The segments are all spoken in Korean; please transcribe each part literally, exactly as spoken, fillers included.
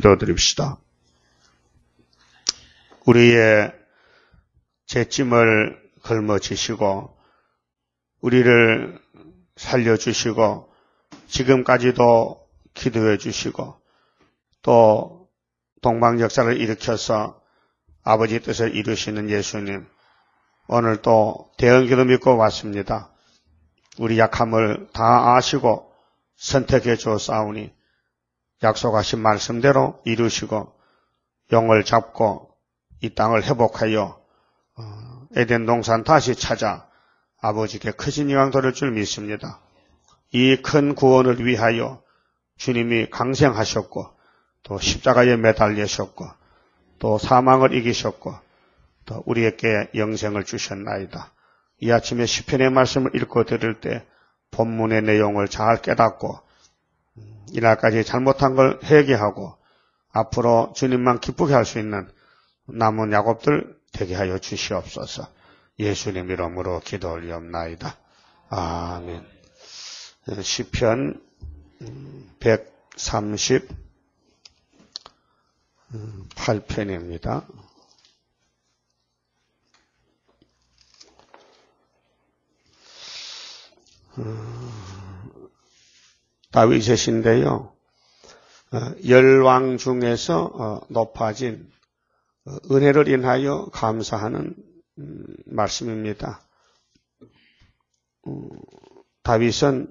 기도드립시다. 우리의 죄짐을 걸머지시고 우리를 살려주시고 지금까지도 기도해 주시고 또 동방역사를 일으켜서 아버지 뜻을 이루시는 예수님, 오늘 또 대언기도 믿고 왔습니다. 우리 약함을 다 아시고 선택해 주었사오니 약속하신 말씀대로 이루시고 영을 잡고 이 땅을 회복하여 에덴 동산 다시 찾아 아버지께 크신 영광 돌릴 줄 믿습니다. 이 큰 구원을 위하여 주님이 강생하셨고 또 십자가에 매달리셨고 또 사망을 이기셨고 또 우리에게 영생을 주셨나이다. 이 아침에 시편의 말씀을 읽고 들을 때 본문의 내용을 잘 깨닫고 이날까지 잘못한 걸 회개하고 앞으로 주님만 기쁘게 할 수 있는 남은 야곱들 되게 하여 주시옵소서. 예수님 이름으로 기도 올리옵나이다. 아멘. 시편 백삼십팔 편입니다. 다윗의 시인데요. 열왕 중에서 높아진 은혜를 인하여 감사하는 말씀입니다. 다윗은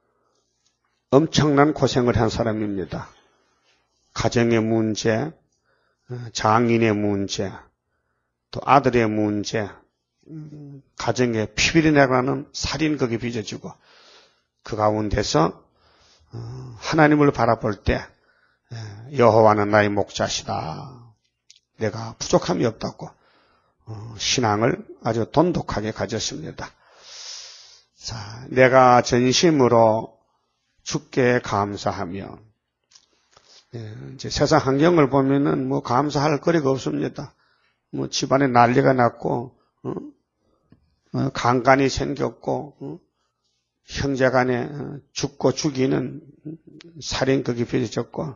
엄청난 고생을 한 사람입니다. 가정의 문제, 장인의 문제, 또 아들의 문제, 가정에 피비리 나가는 살인극이 빚어지고 그 가운데서 하나님을 바라볼 때 여호와는 나의 목자시다. 내가 부족함이 없다고 신앙을 아주 돈독하게 가졌습니다. 자, 내가 전심으로 주께 감사하며 이제 세상 환경을 보면은 뭐 감사할 거리가 없습니다. 뭐 집안에 난리가 났고 어? 강간이 생겼고 어? 형제간에 죽고 죽이는 살인극이 빚어졌고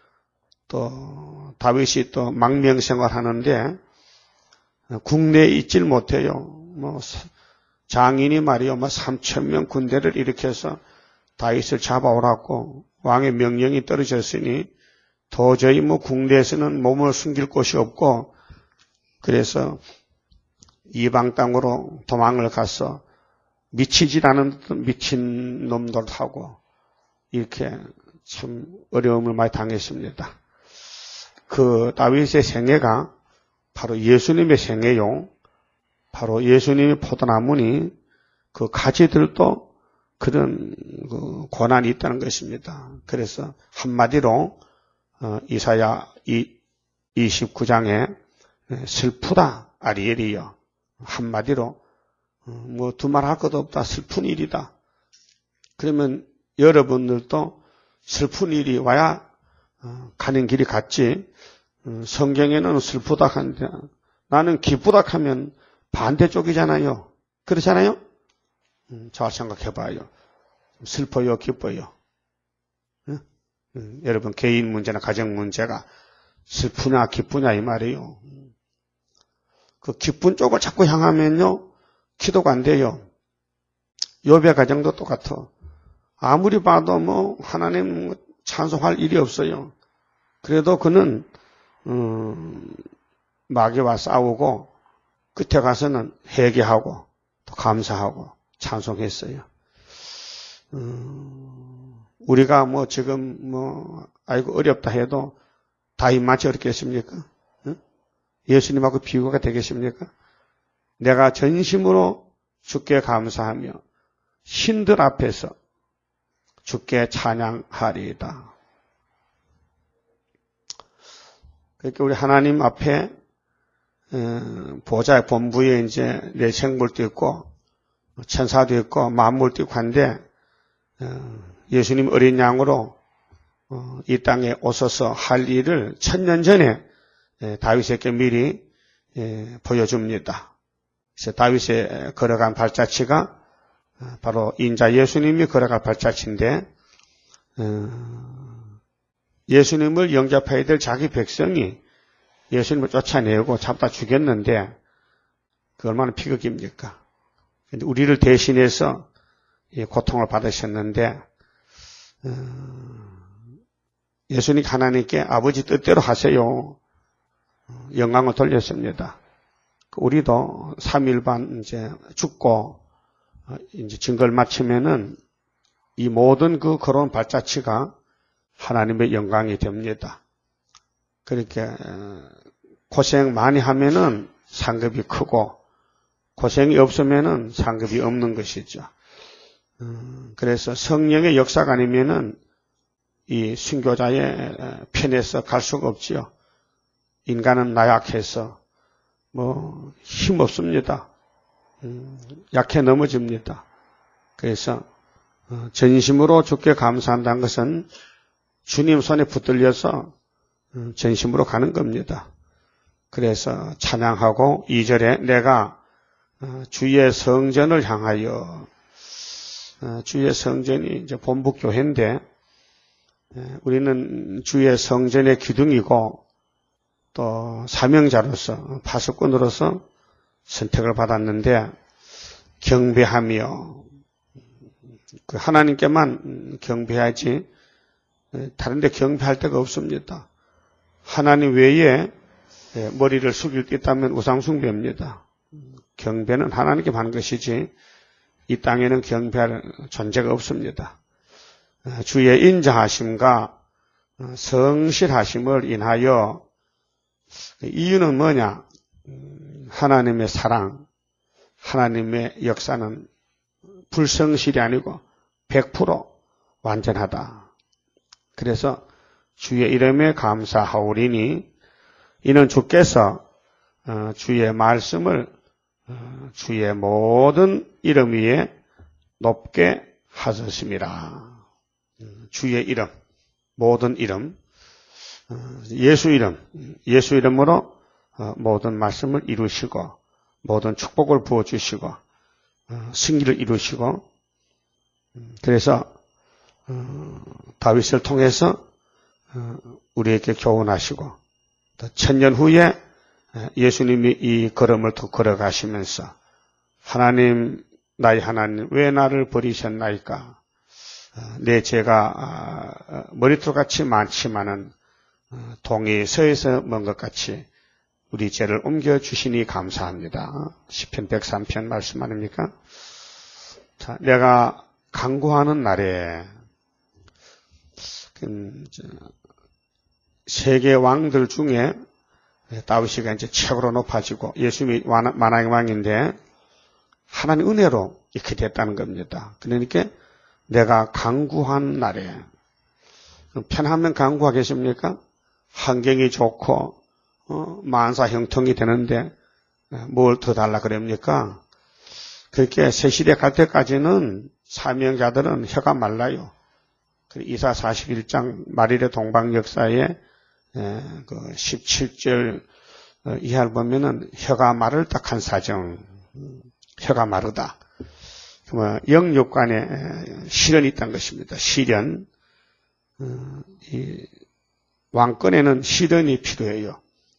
또 다윗이 또 망명생활하는데 국내에 있질 못해요. 뭐 장인이 말이요, 뭐 삼천 명 군대를 일으켜서 다윗을 잡아오라고 왕의 명령이 떨어졌으니 도저히 뭐 국내에서는 몸을 숨길 곳이 없고 그래서 이방 땅으로 도망을 가서 미치질 않은 미친 놈들하고 이렇게 참 어려움을 많이 당했습니다. 그 다윗의 생애가 바로 예수님의 생애요. 바로 예수님의 포도나무니 그 가지들도 그런 그 고난이 있다는 것입니다. 그래서 한마디로 이사야 이십구 장에 슬프다 아리엘이여, 한마디로 뭐 두말 할 것도 없다, 슬픈 일이다. 그러면 여러분들도 슬픈 일이 와야 가는 길이 같지. 성경에는 슬프다 하는데 나는 기쁘다 하면 반대쪽이잖아요. 그렇잖아요? 잘 생각해봐요. 슬퍼요, 기뻐요? 응? 응. 여러분 개인 문제나 가정 문제가 슬프냐 기쁘냐 이 말이에요. 그 기쁜 쪽을 자꾸 향하면요 기도가 안 돼요. 욥의 가정도 똑같아. 아무리 봐도 뭐 하나님 찬송할 일이 없어요. 그래도 그는 음, 마귀와 싸우고 끝에 가서는 회개하고 또 감사하고 찬송했어요. 음, 우리가 뭐 지금 뭐 아이고 어렵다 해도 다윗마치 어렵겠습니까? 응? 예수님하고 비교가 되겠습니까? 내가 전심으로 주께 감사하며 신들 앞에서 주께 찬양하리이다. 그러니까 우리 하나님 앞에 보좌 본부에 이제 내 생물도 있고 천사도 있고 만물도 있고 한데 예수님 어린 양으로 이 땅에 오셔서 할 일을 천년 전에 다윗에게 미리 보여줍니다. 그래서 다윗의 걸어간 발자취가 바로 인자 예수님이 걸어갈 발자취인데 예수님을 영접해야 될 자기 백성이 예수님을 쫓아내고 잡다 죽였는데 그 얼마나 비극입니까? 근데 우리를 대신해서 고통을 받으셨는데 예수님 하나님께 아버지 뜻대로 하세요. 영광을 돌렸습니다. 우리도 삼 일 반 이제 죽고 이제 증거를 마치면은 이 모든 그 걸어온 발자취가 하나님의 영광이 됩니다. 그렇게 고생 많이 하면은 상급이 크고 고생이 없으면은 상급이 없는 것이죠. 그래서 성령의 역사가 아니면은 이 순교자의 편에서 갈 수가 없지요. 인간은 나약해서 뭐 힘없습니다. 약해 넘어집니다. 그래서 전심으로 주께 감사한다는 것은 주님 손에 붙들려서 전심으로 가는 겁니다. 그래서 찬양하고 이 절에 내가 주의 성전을 향하여, 주의 성전이 이제 본부교회인데 우리는 주의 성전의 기둥이고 또 사명자로서 파수꾼으로서 선택을 받았는데 경배하며 그 하나님께만 경배하지 다른 데 경배할 데가 없습니다. 하나님 외에 머리를 숙일 게 있다면 우상숭배입니다. 경배는 하나님께 하는 것이지 이 땅에는 경배할 존재가 없습니다. 주의 인자하심과 성실하심을 인하여 이유는 뭐냐? 하나님의 사랑, 하나님의 역사는 불성실이 아니고 백 퍼센트 완전하다. 그래서 주의 이름에 감사하오리니 이는 주께서 주의 말씀을 주의 모든 이름 위에 높게 하셨습니다. 주의 이름, 모든 이름, 예수 이름, 예수 이름으로 모든 말씀을 이루시고 모든 축복을 부어주시고 승리를 이루시고 그래서 다윗을 통해서 우리에게 교훈하시고 또 천년 후에 예수님이 이 걸음을 더 걸어가시면서 하나님, 나의 하나님 왜 나를 버리셨나이까? 내 죄가 머리털같이 많지만은 동이 서에서 먼 것 같이 우리 죄를 옮겨주시니 감사합니다. 시편 백삼 편 말씀 아닙니까? 자, 내가 강구하는 날에 세계 왕들 중에 다윗이가 이제 최고로 높아지고 예수님이 만왕의 왕인데 하나님 은혜로 이렇게 됐다는 겁니다. 그러니까 내가 강구한 날에 편하면 강구하겠습니까? 환경이 좋고 어, 만사 형통이 되는데 뭘 더 달라 그럽니까? 그렇게 새 시대 갈 때까지는 사명자들은 혀가 말라요. 이사 사십일 장 말일의 동방 역사에 그 십칠 절 이하를 보면은 혀가 마를 딱한 사정, 혀가 마르다. 영육간에 시련이 있다는 것입니다. 시련. 이 왕권에는 시련이 필요해요.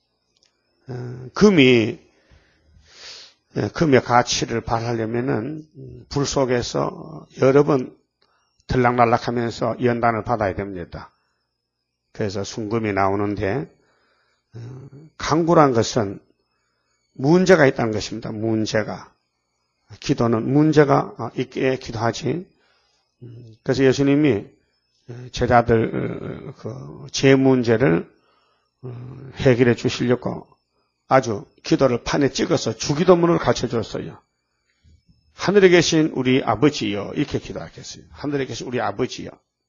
금이 금의 가치를 발하려면은 불 속에서 여러 번 들락날락하면서 연단을 받아야 됩니다. 그래서 순금이 나오는데 강구란 것은 문제가 있다는 것입니다. 문제가. 기도는 문제가 있게 기도하지. 그래서 예수님이 제자들 그 제 문제를 해결해 주시려고 아주 기도를 판에 찍어서 주기도문을 가르쳐줬어요. 하늘에 계신 우리 아버지여 이렇게 기도하겠어요. 하늘에 계신 우리 아버지여.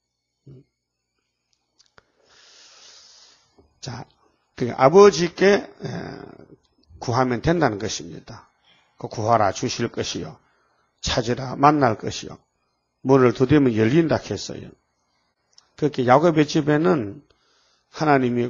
자, 그 아버지께 구하면 된다는 것입니다. 그 구하라 주실 것이요, 찾으라 만날 것이요, 문을 두드리면 열린다 했어요. 그렇게 야곱의 집에는 하나님이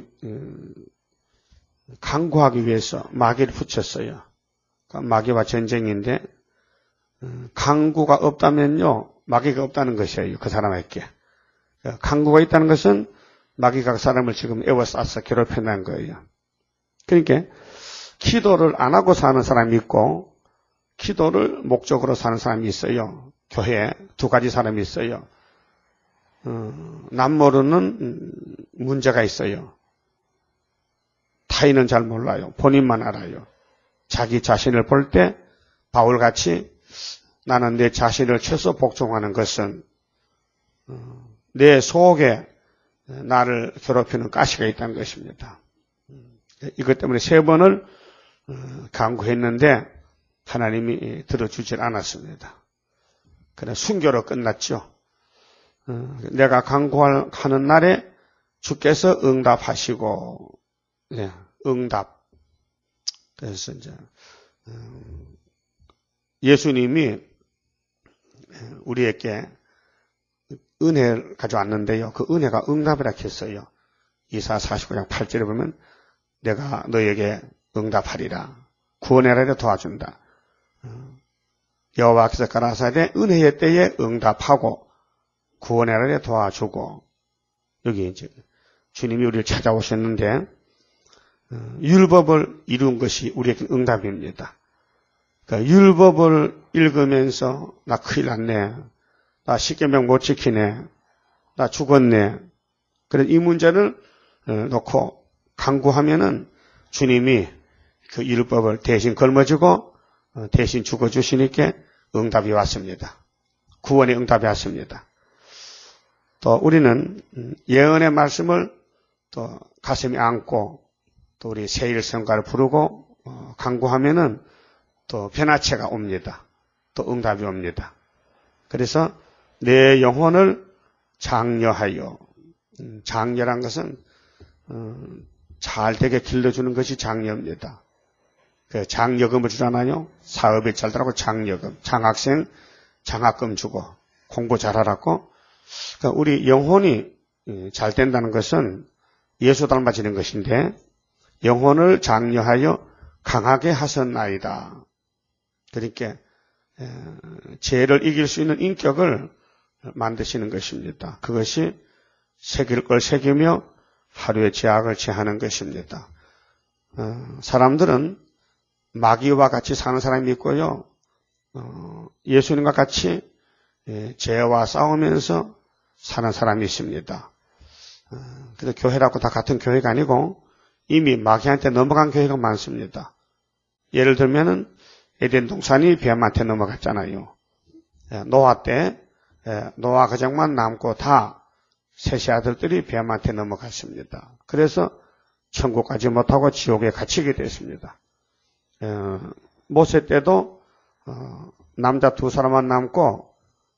강구하기 위해서 마귀를 붙였어요. 마귀와 전쟁인데 강구가 없다면요 마귀가 없다는 것이에요. 그 사람에게. 강구가 있다는 것은 마귀가 그 사람을 지금 에워싸서 괴롭혀낸 거예요. 그러니까 기도를 안 하고 사는 사람이 있고 기도를 목적으로 사는 사람이 있어요. 교회에 두 가지 사람이 있어요. 어, 남 모르는 문제가 있어요. 타인은 잘 몰라요. 본인만 알아요. 자기 자신을 볼 때 바울같이 나는 내 자신을 최소 복종하는 것은 내 속에 나를 괴롭히는 가시가 있다는 것입니다. 이것 때문에 세 번을 간구했는데 하나님이 들어주질 않았습니다. 그래 순교로 끝났죠. 내가 간구하는 날에 주께서 응답하시고, 네, 응답. 그래서 이제 예수님이 우리에게 은혜를 가져왔는데요. 그 은혜가 응답이라 했어요. 이사 사십구 장 팔 절에 보면 내가 너에게 응답하리라. 구원하리라 도와준다. 여호와께서 가라사대 은혜의 때에 응답하고 구원하리라 도와주고, 여기 이제 주님이 우리를 찾아오셨는데 율법을 이룬 것이 우리에게 응답입니다. 그러니까 율법을 읽으면서 나 큰일 났네. 나 십계명 못 지키네. 나 죽었네. 그래서 이 문제를 놓고 간구하면은 주님이 그 율법을 대신 걸머지고 대신 죽어주시니까 응답이 왔습니다. 구원의 응답이 왔습니다. 또 우리는 예언의 말씀을 또 가슴에 안고 또 우리 세일성가를 부르고 간구하면은 또 변화체가 옵니다. 또 응답이 옵니다. 그래서 내 영혼을 장려하여, 장려란 것은 잘 되게 길러주는 것이 장려입니다. 그 장려금을 주잖아요. 사업이 잘 되라고 장려금, 장학생 장학금 주고 공부 잘하라고. 그러니까 우리 영혼이 잘 된다는 것은 예수 닮아지는 것인데 영혼을 장려하여 강하게 하셨나이다. 그러니까 죄를 이길 수 있는 인격을 만드시는 것입니다. 그것이 새길 걸 새기며 하루의 죄악을 제하는 것입니다. 사람들은 마귀와 같이 사는 사람이 있고요. 예수님과 같이 죄와 싸우면서 사는 사람이 있습니다. 그래서 교회라고 다 같은 교회가 아니고 이미 마귀한테 넘어간 교회가 많습니다. 예를 들면은 에덴 동산이 뱀한테 넘어갔잖아요. 노아 때 노아 가정만 남고 다 셋의 아들들이 뱀한테 넘어갔습니다. 그래서 천국 가지 못하고 지옥에 갇히게 됐습니다. 모세 때도 남자 두 사람만 남고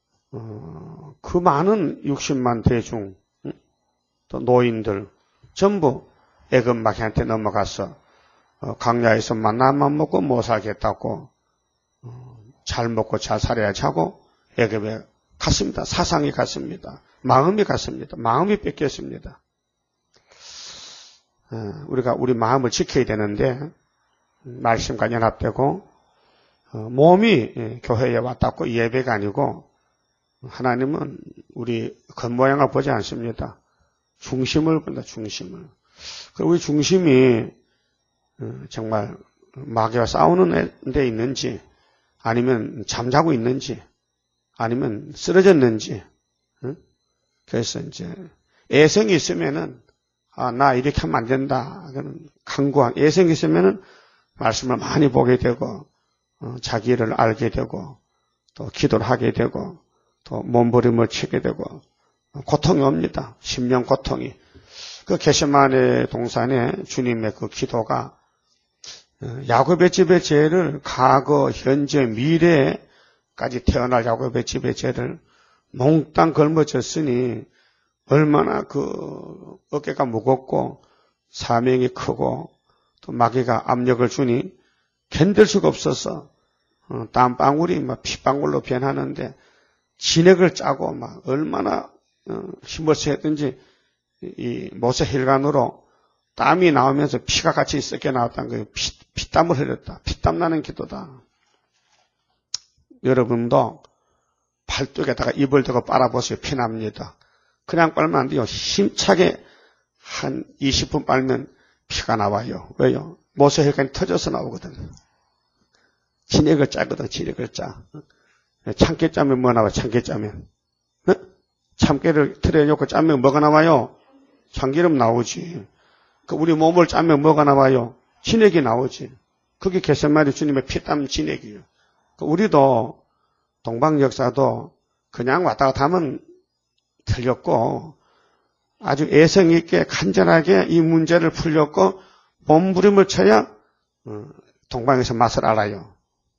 그 많은 육십만 대중 또 노인들 전부 애굽 마귀한테 넘어가서 광야에서 만나만 먹고 못 살겠다고 잘 먹고 잘 살아야지 하고 애굽에 갔습니다. 사상이 갔습니다. 마음이 갔습니다. 마음이 뺏겼습니다. 우리가 우리 마음을 지켜야 되는데 말씀과 연합되고 몸이 교회에 왔다고 예배가 아니고 하나님은 우리 겉모양을 보지 않습니다. 중심을 본다. 중심을. 우리 중심이 정말 마귀와 싸우는 데 있는지 아니면 잠자고 있는지 아니면 쓰러졌는지. 그래서 이제 애성이 있으면은 아, 나 이렇게 하면 안 된다. 그런 강구한 애성이 있으면은 말씀을 많이 보게 되고 어, 자기를 알게 되고 또 기도를 하게 되고 또 몸부림을 치게 되고 고통이 옵니다. 심령 고통이. 그 겟세마네 동산에 주님의 그 기도가 야곱의 집의 죄를 과거, 현재, 미래까지 태어날 야곱의 집의 죄를 몽땅 걸머졌으니 얼마나 그 어깨가 무겁고 사명이 크고 또 마귀가 압력을 주니 견딜 수가 없어서 땀방울이 막 피방울로 변하는데 진액을 짜고 막 얼마나 힘을 쓰였든지 이 모세 혈관으로 땀이 나오면서 피가 같이 섞여 나왔다는 거예요. 피, 피땀을 흘렸다. 피땀 나는 기도다. 여러분도 팔뚝에다가 입을 대고 빨아보세요. 피납니다. 그냥 빨면 안 돼요. 힘차게 한 이십 분 빨면 피가 나와요. 왜요? 모세혈관이 터져서 나오거든. 진액을 짜거든, 진액을 짜. 참깨 짜면 뭐 나와, 참깨 짜면. 어? 참깨를 틀에 놓고 짜면 뭐가 나와요? 참기름 나오지. 그 우리 몸을 짜면 뭐가 나와요? 진액이 나오지. 그게 겟세마네 주님의 피땀 진액이에요. 그 우리도 동방 역사도 그냥 왔다 갔다 하면 틀렸고 아주 애성 있게 간절하게 이 문제를 풀렸고 몸부림을 쳐야 동방에서 맛을 알아요.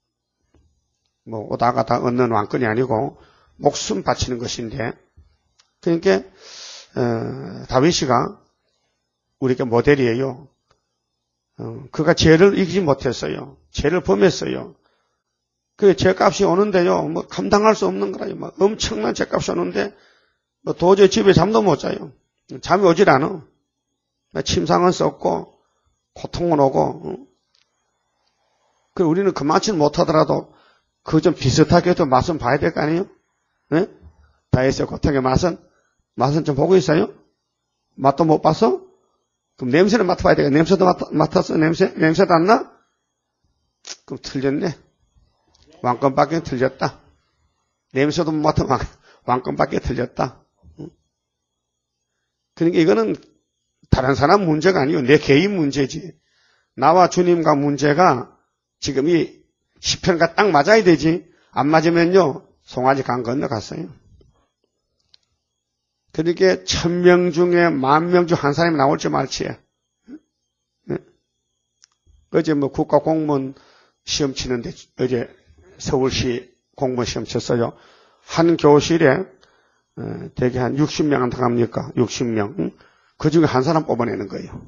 뭐 오다 가다 얻는 왕권이 아니고 목숨 바치는 것인데 그러니까 어, 다윗이가 우리가 모델이에요. 어, 그가 죄를 이기지 못했어요. 죄를 범했어요. 그 죄값이 오는데요. 뭐 감당할 수 없는 거라요. 막 엄청난 죄값이 오는데 뭐 도저히 집에 잠도 못 자요. 잠이 오질 않아. 침상은 썩고 고통은 오고. 어? 그 우리는 그만치 못하더라도 그 좀 비슷하게 해도 맛은 봐야 될 거 아니에요? 네? 다윗의 고통의 맛은 맛은 좀 보고 있어요? 맛도 못 봤어? 그럼 냄새를 맡아봐야 되겠네. 냄새도 맡, 맡았어? 냄새? 냄새도 안 나? 그럼 틀렸네. 왕권밖에 틀렸다. 냄새도 못 맡아 왕권밖에 틀렸다. 그러니까 이거는 다른 사람 문제가 아니고 내 개인 문제지. 나와 주님과 문제가 지금 이 시편과 딱 맞아야 되지. 안 맞으면요 송아지 강 건너갔어요. 그러니까 천명 중에 만 명 중 한 사람이 나올지 말지. 네? 어제 뭐 국가공무원 시험 치는데 어제 서울시 공무원 시험 쳤어요. 한 교실에 대개 한 육십 명 안 들어갑니까? 육십 명. 그 중에 한 사람 뽑아내는 거예요.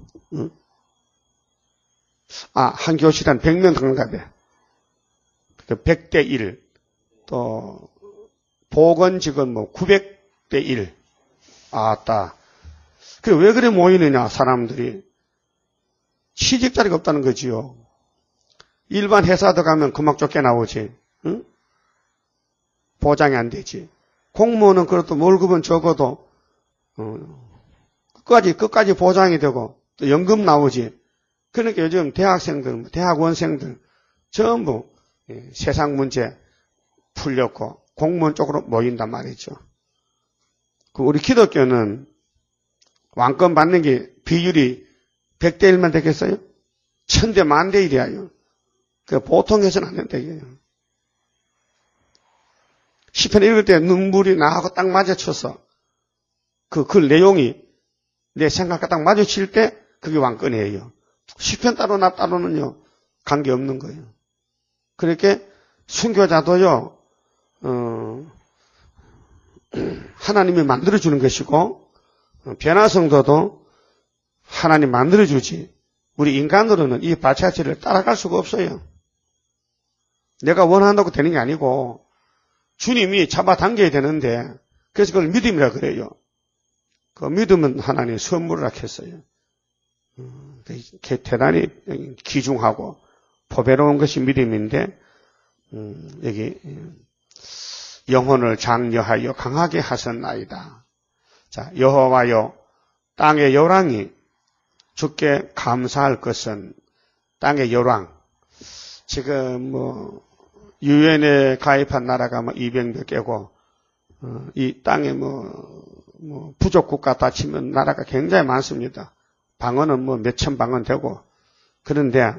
아, 한 교실에 한 백 명 들어가대. 백 대 일. 또 보건직은 뭐 구백 대 일. 아따. 그 왜 그래 모이느냐, 사람들이. 취직 자리가 없다는 거지요. 일반 회사도 가면 금방 쫓겨나오지. 응? 보장이 안 되지. 공무원은 그래도 월급은 적어도, 어, 끝까지, 끝까지 보장이 되고, 또 연금 나오지. 그러니까 요즘 대학생들, 대학원생들, 전부 세상 문제 풀렸고, 공무원 쪽으로 모인단 말이죠. 그 우리 기독교는 왕권 받는 게 비율이 백 대 일만 되겠어요? 천 대 만 대 일이야요. 그 보통 해서는 안 된다, 이게요. 시편 읽을 때 눈물이 나하고 딱 마주쳐서 그, 그 내용이 내 생각과 딱 마주칠 때 그게 왕권이에요. 시편 따로 나 따로는요, 관계없는 거예요. 그렇게 순교자도요, 어, 하나님이 만들어주는 것이고, 변화성도도 하나님 만들어주지. 우리 인간으로는 이 발자취를 따라갈 수가 없어요. 내가 원한다고 되는 게 아니고, 주님이 잡아당겨야 되는데, 그래서 그걸 믿음이라 그래요. 그 믿음은 하나님 선물을 했어요. 대단히 귀중하고 포배로운 것이 믿음인데, 여기, 영혼을 장려하여 강하게 하셨나이다. 자, 여호와여, 땅의 요랑이 주께 감사할 것은 땅의 요랑. 지금 뭐 유엔에 가입한 나라가 뭐 이백 몇 개고 어, 이 땅에 뭐, 뭐 부족 국가 다 치면 나라가 굉장히 많습니다. 방언은 뭐 몇천 방언 되고 그런데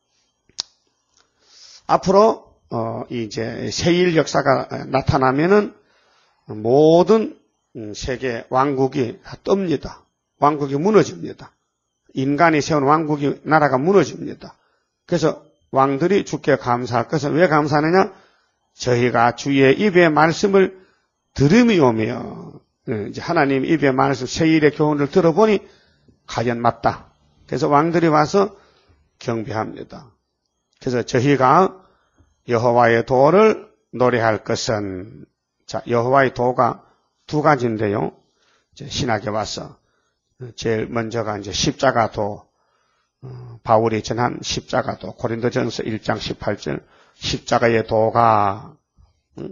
앞으로 어, 이제 세일 역사가 나타나면은 모든 세계 왕국이 다 뜹니다. 왕국이 무너집니다. 인간이 세운 왕국이 나라가 무너집니다. 그래서 왕들이 주께 감사할 것은 왜 감사하느냐? 저희가 주의 입의 말씀을 들음이 오며 이제 하나님 입의 말씀 세일의 교훈을 들어보니 과연 맞다. 그래서 왕들이 와서 경배합니다. 그래서 저희가 여호와의 도를 노래할 것은 자 여호와의 도가 두 가지인데요. 이제 신학에 와서 제일 먼저가 이제 십자가도 어, 바울이 전한 십자가도 고린도전서 일 장 십팔 절 십자가의 도가 응?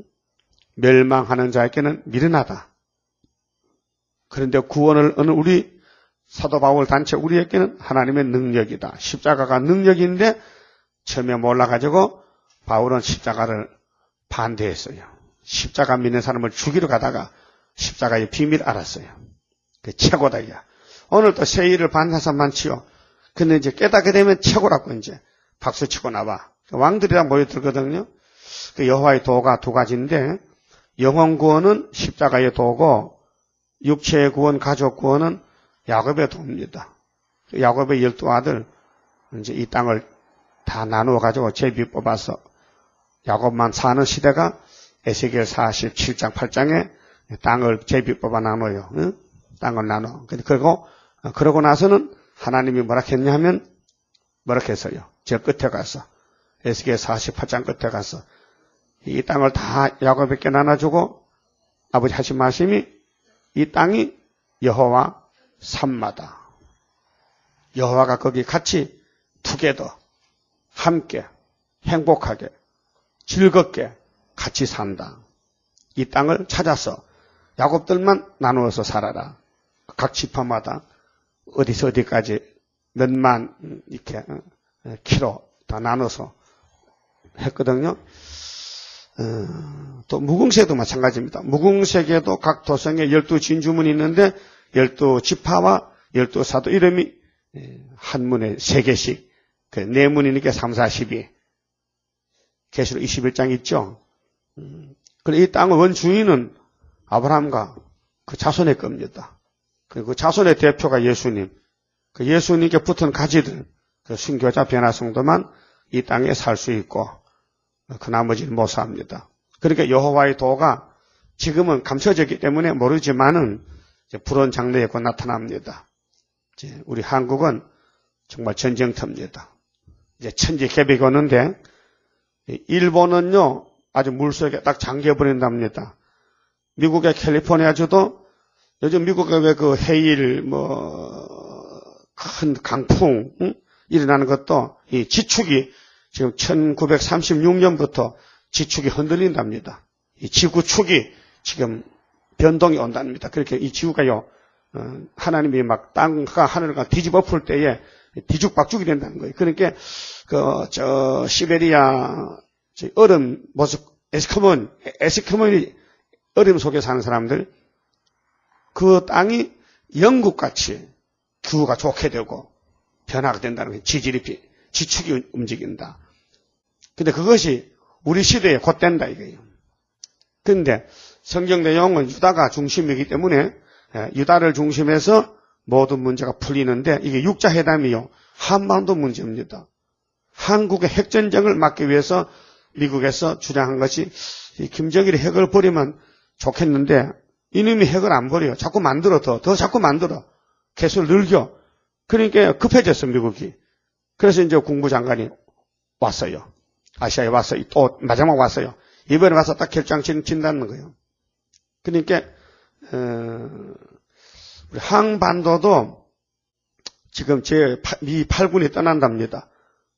멸망하는 자에게는 미련하다. 그런데 구원을 얻는 우리 사도 바울 단체 우리에게는 하나님의 능력이다. 십자가가 능력인데 처음에 몰라가지고 바울은 십자가를 반대했어요. 십자가 믿는 사람을 죽이러 가다가 십자가의 비밀 알았어요. 그 최고다 이야. 오늘 또 새 일을 받는 사람 많지요. 근데 이제 깨닫게 되면 최고라고 이제 박수 치고 나와. 왕들이 다 모여들거든요. 그 여호와의 도가 두 가지인데 영혼 구원은 십자가의 도고 육체의 구원, 가족 구원은 야곱의 도입니다. 야곱의 열두 아들 이제 이 땅을 다 나누어 가지고 제비 뽑아서 야곱만 사는 시대가 에스겔 사십칠 장 팔 장에 땅을 제비 뽑아 나눠요. 응? 땅을 나눠. 그리고 그러고 나서는 하나님이 뭐라 했냐면 뭐라 했어요. 저 끝에 가서 에스겔 사십팔 장 끝에 가서 이 땅을 다 야곱에게 나눠주고 아버지 하신 말씀이 이 땅이 여호와 산마다. 여호와가 거기 같이 투게더 함께 행복하게 즐겁게 같이 산다. 이 땅을 찾아서 야곱들만 나누어서 살아라. 각 지파마다 어디서 어디까지 몇만 이렇게 키로 다 나눠서 했거든요. 어, 또 무궁세도 마찬가지입니다. 무궁세계도 각 도성에 열두 진주문이 있는데 열두 지파와 열두 사도 이름이 한 문에 세 개씩 그 네 문이니까 삼, 사, 십이 계시록 이십일 장 있죠. 음, 그리고 이 땅의 원주인은 아브라함과 그 자손의 겁니다. 그리고 자손의 대표가 예수님. 그 예수님께 붙은 가지들, 그 순교자 변화성도만 이 땅에 살 수 있고 그 나머지는 못 삽니다. 그러니까 여호와의 도가 지금은 감춰졌기 때문에 모르지만은 이제 불온 장래에 곧 나타납니다. 이제 우리 한국은 정말 전쟁터입니다. 이제 천지 개벽이 오는데 일본은요 아주 물속에 딱 잠겨버린답니다. 미국의 캘리포니아주도 요즘 미국의 왜 그 해일 뭐 큰 강풍 응? 일어나는 것도 이 지축이 지금 천구백삼십육 년부터 지축이 흔들린답니다. 이 지구축이 지금 변동이 온답니다. 그렇게 이 지구가요, 어, 하나님이 막 땅과 하늘과 뒤집어 풀 때에 뒤죽박죽이 된다는 거예요. 그러니까, 그, 저, 시베리아, 저 얼음, 모습, 에스키모인, 에스키모인이 얼음 속에 사는 사람들, 그 땅이 영국같이 기후가 좋게 되고 변화가 된다는 거예요. 지질이, 지축이 움직인다. 근데 그것이 우리 시대에 곧 된다 이거예요. 그런데 성경 내용은 유다가 중심이기 때문에 유다를 중심해서 모든 문제가 풀리는데 이게 육자회담이요. 한반도 문제입니다. 한국의 핵전쟁을 막기 위해서 미국에서 주장한 것이 김정일이 핵을 버리면 좋겠는데 이놈이 핵을 안 버려요. 자꾸 만들어 더, 더 자꾸 만들어. 개수를 늘겨. 그러니까 급해졌어 미국이. 그래서 이제 국무장관이 왔어요. 아시아에 왔어요. 또 마지막 왔어요. 이번에 와서 딱 결정 진다는 거예요. 그러니까 어, 우리 항반도도 지금 제미 팔군이 떠난답니다.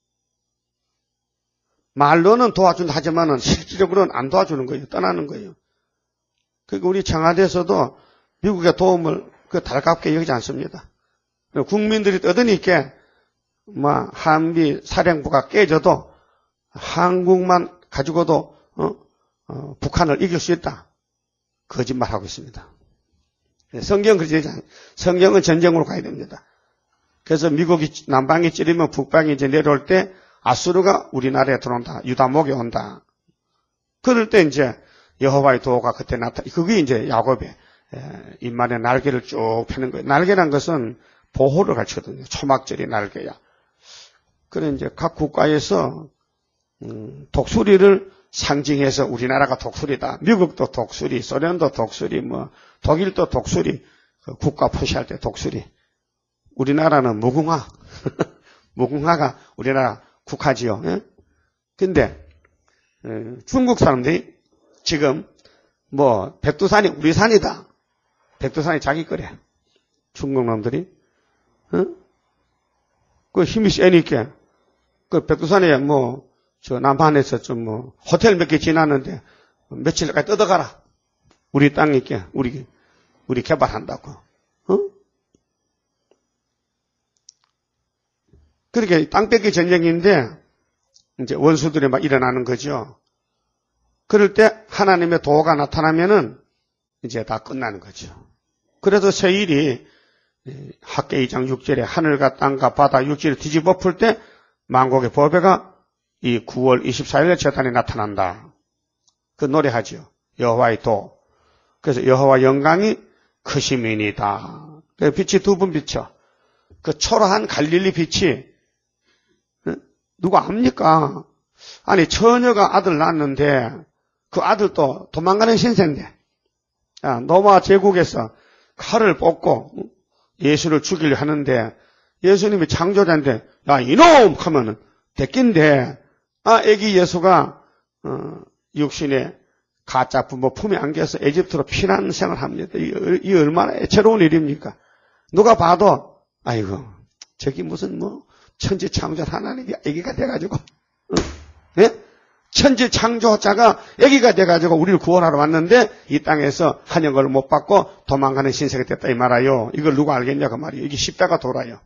말로는 도와준다 하지만은 실질적으로는 안 도와주는 거예요. 떠나는 거예요. 그러니까 우리 청와대에서도 미국의 도움을 그 달갑게 여기지 않습니다. 국민들이 떠드니까 뭐 한미 사령부가 깨져도 한국만 가지고도 어? 어, 북한을 이길 수 있다. 거짓말하고 있습니다. 성경 그러지 않아요. 성경은 전쟁으로 가야 됩니다. 그래서 미국이 남방이 찌르면 북방이 이제 내려올 때 아수르가 우리나라에 들어온다. 유다목이 온다. 그럴 때 이제 여호와의 도가 그때 나타. 그게 이제 야곱의 입만에 날개를 쭉 펴는 거예요. 날개란 것은 보호를 가르치거든요. 초막절이 날개야. 그래 이제 각 국가에서 음, 독수리를 상징해서 우리나라가 독수리다. 미국도 독수리, 소련도 독수리, 뭐 독일도 독수리. 그 국가 표시할 때 독수리. 우리나라는 무궁화. 무궁화가 우리나라 국화지요. 예? 근데 에, 중국 사람들이 지금 뭐 백두산이 우리 산이다. 백두산이 자기 거래. 중국 놈들이. 어? 그 힘이 세니까 그 백두산에 뭐 저 남한에서 좀 뭐 호텔 몇 개 지났는데 며칠까지 뜯어가라. 우리 땅이니까 우리 우리 개발한다고. 어? 그렇게 땅 뺏기 전쟁인데 이제 원수들이 막 일어나는 거죠. 그럴 때 하나님의 도가 나타나면은 이제 다 끝나는 거죠. 그래서 세일이 학개 이 장 육 절에 하늘과 땅과 바다 육지를 뒤집어 풀 때 만국의 보배가 이 구월 이십사일에 재단에 나타난다. 그 노래하죠. 여호와의 도. 그래서 여호와 영광이 크심이니이다. 빛이 두 번 비쳐. 그 초라한 갈릴리 빛이 누가 압니까? 아니 처녀가 아들 낳았는데 그 아들도 도망가는 신세인데 노마 제국에서 칼을 뽑고 예수를 죽이려 하는데 예수님이 창조자인데 야 이놈 하면은 대낀데 아 애기 예수가 어, 육신에 가짜 부모 품에 안겨서 에집트로 피난 생활합니다. 이, 이 얼마나 애처로운 일입니까? 누가 봐도 아이고 저기 무슨 뭐 천지 창조 하나님이 애기가 돼가지고 응? 네? 천지 창조자가 애기가 돼가지고 우리를 구원하러 왔는데 이 땅에서 한영을 못 받고 도망가는 신세가 됐다 이 말이에요. 이걸 누가 알겠냐 그 말이에요. 이게 십자가 돌아요.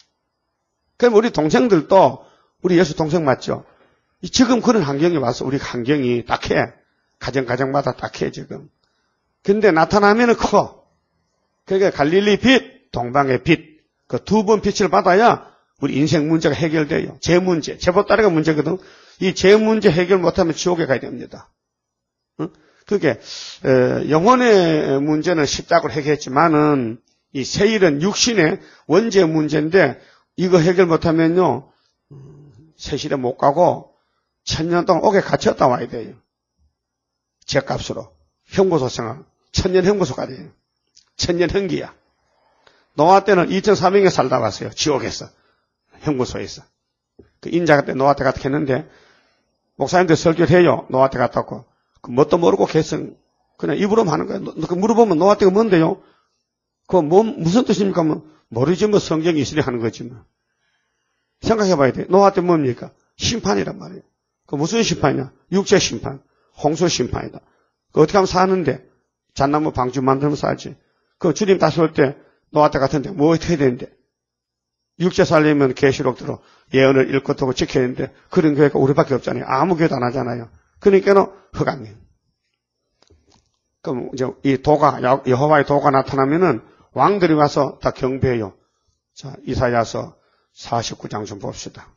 그럼 우리 동생들도 우리 예수 동생 맞죠? 지금 그런 환경이 와서 우리 환경이 딱해. 가정 가정마다 딱해 지금. 근데 나타나면은 커. 그러니까 갈릴리 빛, 동방의 빛. 그 두 번 빛을 받아야 우리 인생 문제가 해결돼요. 제 문제, 제법 따르가 문제거든. 이 제 문제 해결 못하면 지옥에 가야 됩니다. 응? 그게 에, 영혼의 문제는 십자가로 해결했지만은 이 세일은 육신의 원죄 문제인데 이거 해결 못하면요 음, 세실에 못 가고 천년 동안 옥에 갇혔다 와야 돼요. 죄값으로 형고소 생활 천년 형고소 가야 돼요. 천년 형기야. 노아 때는 이천사백 년 살다 왔어요. 지옥에서 형고소에서. 그 인자가 때 노아 때 갔다 했는데 목사님들 설교를 해요. 노아 때 갔다 왔고 그 뭣도 모르고 개성 그냥 입으로만 하는 거예요. 그 물어보면 노아 때가 뭔데요? 그거 뭐 무슨 뜻입니까? 뭐 모르지 뭐 성경이 있으니 하는 거지 뭐. 생각해봐야 돼. 노아 때 뭡니까? 심판이란 말이에요. 그 무슨 심판이냐? 육체 심판, 홍수 심판이다. 그 어떻게 하면 사는데 잣나무 방주 만들면 살지. 그 주님 다시 올 때 노아 때 같은데 뭐 어떻게 해야 되는데? 육체 살려면 계시록 들어 예언을 읽고 두고 지켜야 되는데 그런 교회가 우리밖에 없잖아요. 아무 교회도 안 하잖아요. 그러니까는 흑암이에요. 그럼 이제 이 도가 여호와의 도가 나타나면은 왕들이 와서 다 경배해요. 자 이사야서 사십구 장 좀 봅시다.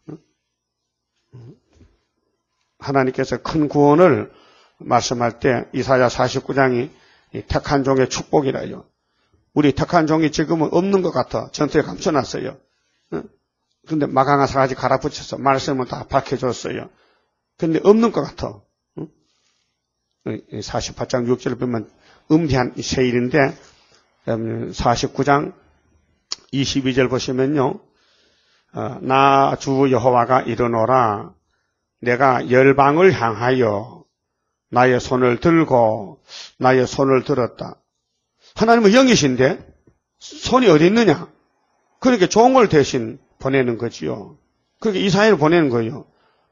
하나님께서 큰 구원을 말씀할 때 이사야 사십구 장이 택한 종의 축복이라요. 우리 택한 종이 지금은 없는 것 같아. 전투에 감춰놨어요. 그런데 마강아 사가지 갈아붙여서 말씀을 다 밝혀줬어요. 근데 없는 것 같아. 사십팔 장 육 절을 보면 음대한 세일인데 사십구 장 이십이 절 보시면요. 나 주 여호와가 이르노라 내가 열방을 향하여 나의 손을 들고 나의 손을 들었다. 하나님은 영이신데 손이 어디 있느냐? 그렇게 종을 대신 보내는 거지요. 그렇게 이스라엘을 보내는 거예요.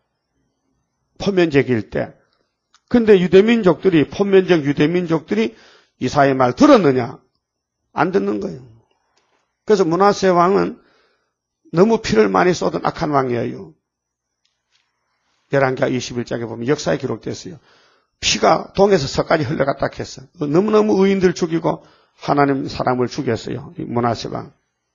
포면제기일 때. 근데 유대민족들이 포면적 유대민족들이 이사야의 말 들었느냐? 안 듣는 거예요. 그래서 므낫세 왕은 너무 피를 많이 쏟은 악한 왕이에요. 열왕기하 이십일 장에 보면 역사에 기록됐어요. 피가 동에서 서까지 흘러갔다 했어. 너무너무 의인들 죽이고 하나님 사람을 죽였어요. 므낫세 왕.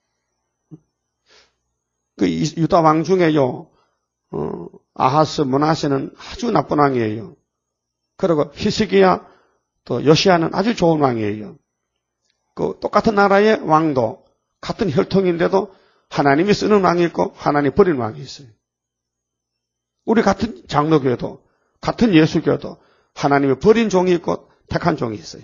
그 유다 왕 중에요. 어, 아하스, 므낫세는 아주 나쁜 왕이에요. 그리고 히스기야 또 요시야는 아주 좋은 왕이에요. 그 똑같은 나라의 왕도 같은 혈통인데도 하나님이 쓰는 왕이 있고 하나님 버리는 왕이 있어요. 우리 같은 장로교도 같은 예수교도 하나님이 버린 종이 있고 택한 종이 있어요.